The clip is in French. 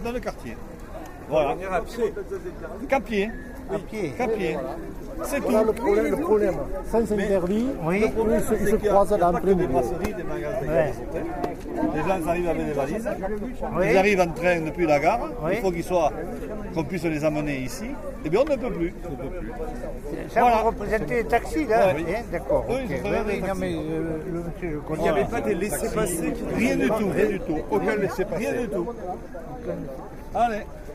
dans le quartier. Voilà. Campier. À pied. Campier. C'est tout. Voilà le problème. Sans interdit, Oui. ils se croisent dans plein Des de brasseries, des magasins, Ouais. des hôtels. Les gens arrivent avec des valises. Oui. Ils arrivent en train depuis la gare. Oui. Il faut qu'on puisse les amener ici. Et bien on ne peut plus. Ça, Voilà. vous représentez les taxis, là Oui. hein, d'accord. Oui, ok. je représente les non, taxis. mais le monsieur, je connais. Il n'y avait pas des laissés-passer qui Rien du tout. Aucun laissez-passer. Rien du tout. Allez.